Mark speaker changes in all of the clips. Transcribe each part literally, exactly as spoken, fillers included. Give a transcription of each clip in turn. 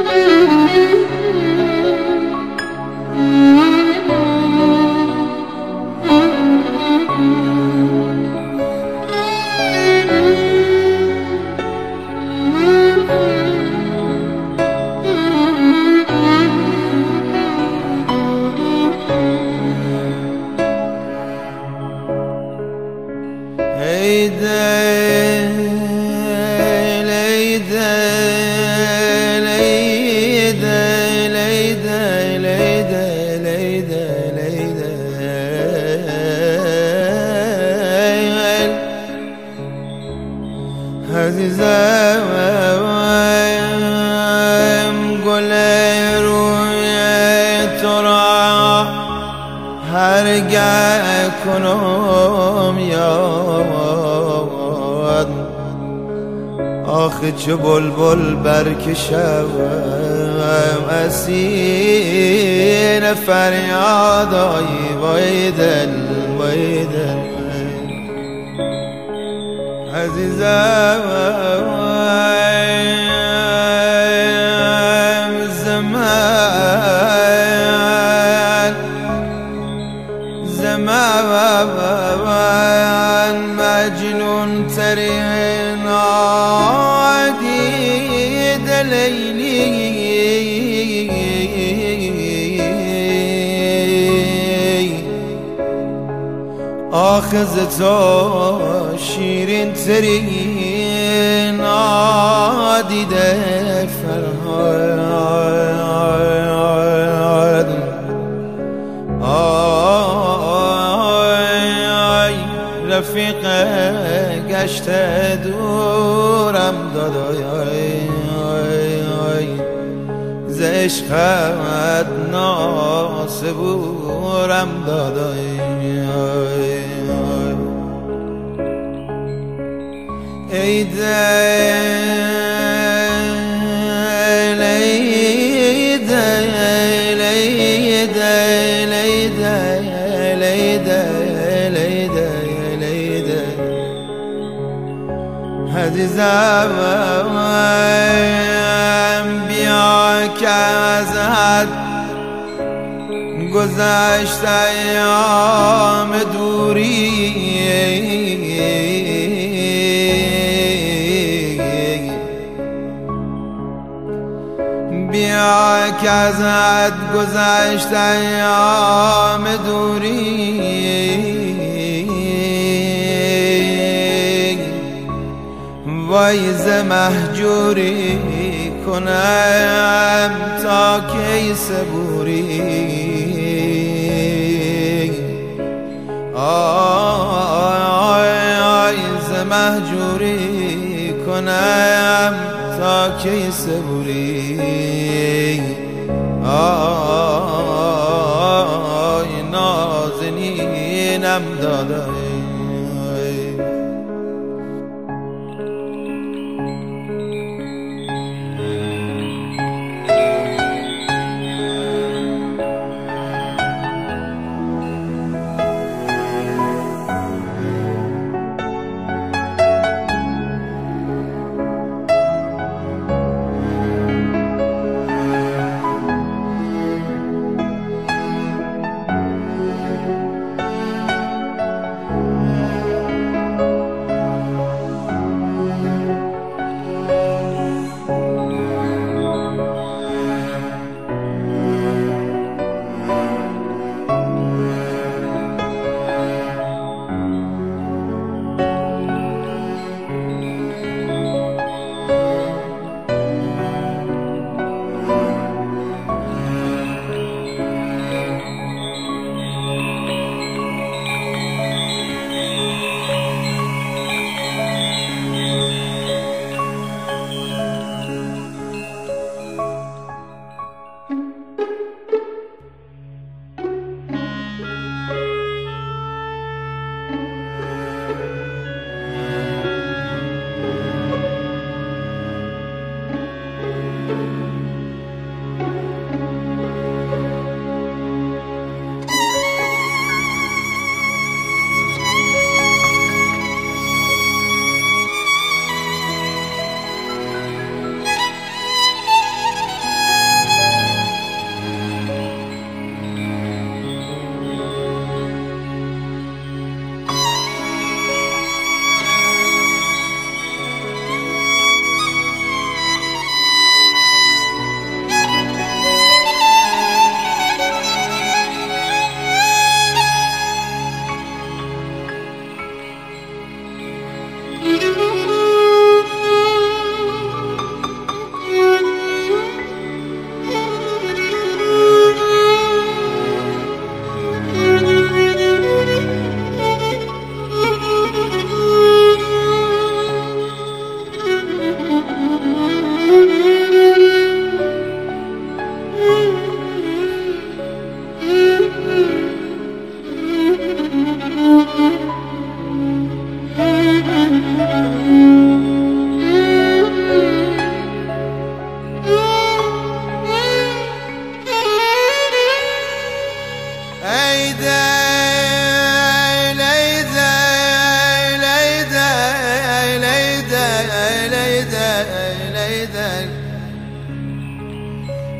Speaker 1: عزیزم گل روی تو را هرگه کنم یاد، آخه چه بلبل برکشم اسیر فریادای وای دل وای دل. عزیزم زمان زمان مجنون ترین عادید لیلی، آخذ تو شیرین ترین عادیده فرهاد. آی رفیق گشت دورم دادای، ز عشقت ناسبورم دادای. ای دل ای دل ای دل ای دل ای دل ای دل ای دل. عزیزم بیا که ازت گذشت ایام دوری، بیا که ازت گذشت ایام دوری، وای ز مهجوری کنم تا کی صبوری. آی ز مهجوری کنم تا کی صبوری. آی نازنینم دادای.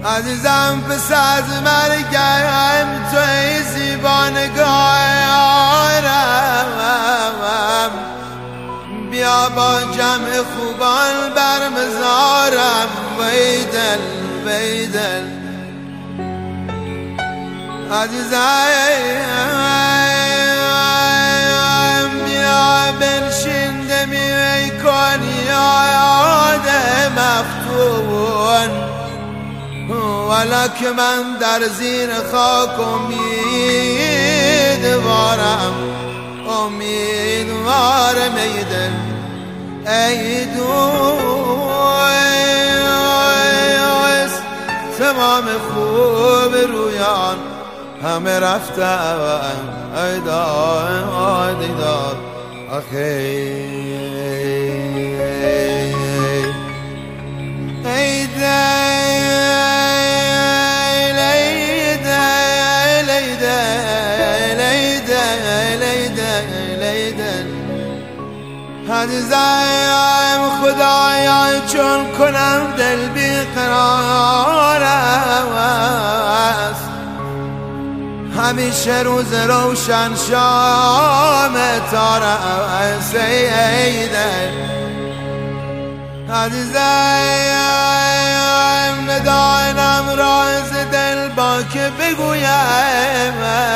Speaker 1: عزیزم پس از مرگم تو ای زیبانگارم، بیا با جمع خوبان بر مزارم. وی دل وی دل عزیزم، بیا بنشین دمی ای کن یاد مفتون، ولک من در زیر خاک امیدوارم، امیدوارم ای دل ای دوست. تمام خوب رویان همه رفتن، ای داد ای داد آخی ای عزیزم. خدایا چون کنم دل بیقرار است، همیشه روز روشن شام تار است. ای دل عزیزم، ندانم راز دل با که بگویم،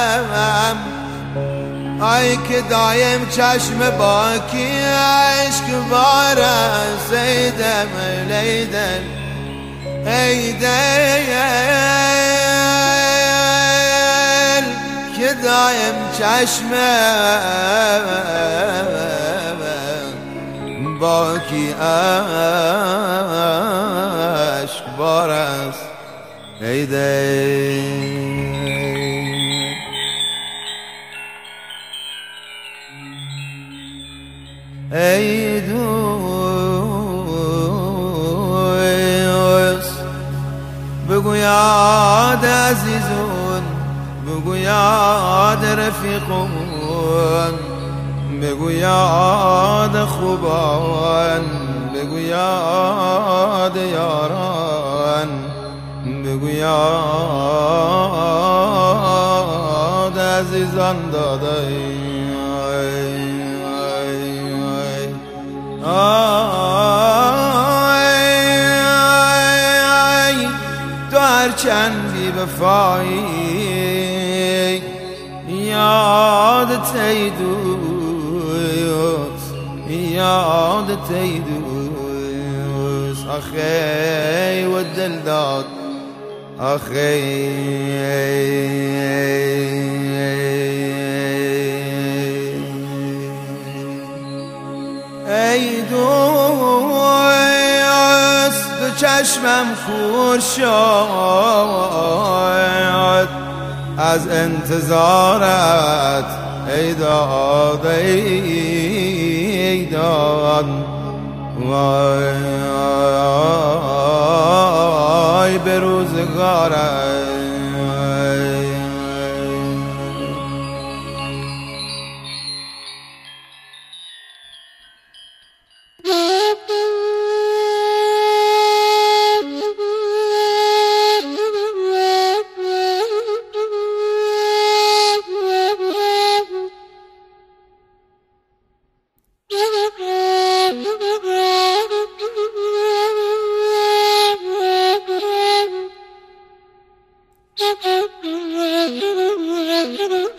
Speaker 1: ای که دایم چشم باکی عشق بار است. ای دل ای دل ای دل که دایم چشم باکی عشق بار است. ای دل ای دوست، بگو یاد عزیزون، بگو یاد رفیقون، بگو یاد خوبان، بگو یاد یاران، بگو یاد عزیزان دادای. تو هرچند بی وفایی یادت ای دوست، یادت ای دوست. آخی و دل داد آخی ای دوست. دو چشمم کور شد از انتظارت، ای داد ای داد. وای به روزگارت.
Speaker 2: Thank you.